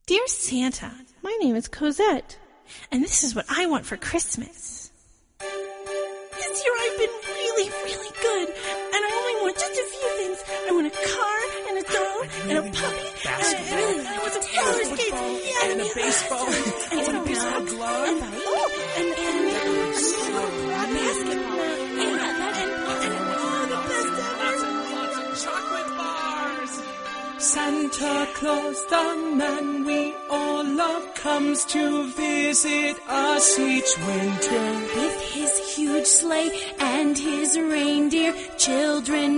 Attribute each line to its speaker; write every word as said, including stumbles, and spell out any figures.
Speaker 1: Dear Santa, my name is Cosette, and this is what I want for Christmas. This year I've been really, really good, and I only want just a few things. I want a car, and a doll, and a puppy, and I really I want some roller skates, yeah,
Speaker 2: and a baseball,
Speaker 1: and
Speaker 2: and a baseball glove,
Speaker 1: and, oh, and, and, and a basketball, and, and, and, and oh, the best ever.
Speaker 2: Lots of, lots of chocolate bars. Santa Claus, the man we all love, comes to visit us each winter.
Speaker 3: With his huge sleigh and his reindeer, children